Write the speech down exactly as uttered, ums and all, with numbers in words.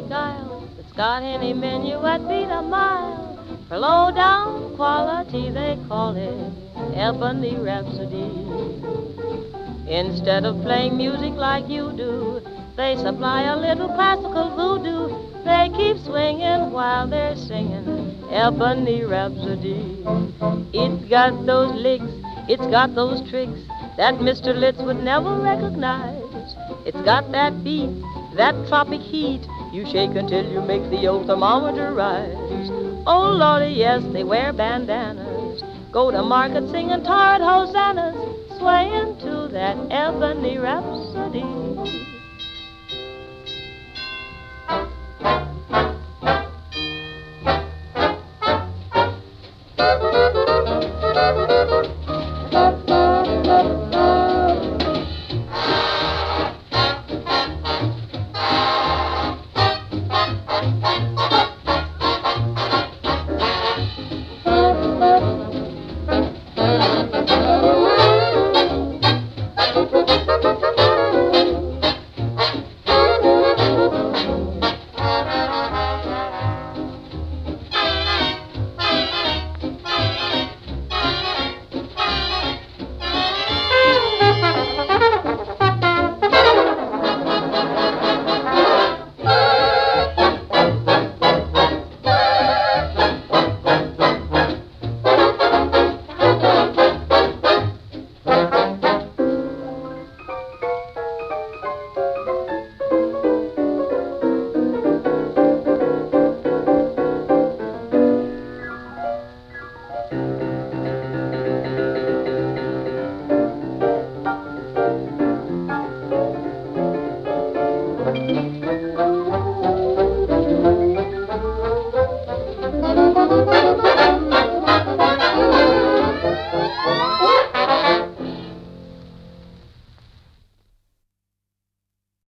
style that's got any minuet beat a mile. For low down quality they call it Ebony Rhapsody. Instead of playing music like you do, they supply a little classical voodoo. They keep swinging while they're singing Ebony Rhapsody. It's got those licks, it's got those tricks that Mister Litz would never recognize. It's got that beat, that tropic heat. You shake until you make the old thermometer rise. Oh, Lordy, yes, they wear bandanas, go to market singing tired hosannas, swaying to that Ebony Rhapsody. Thank you.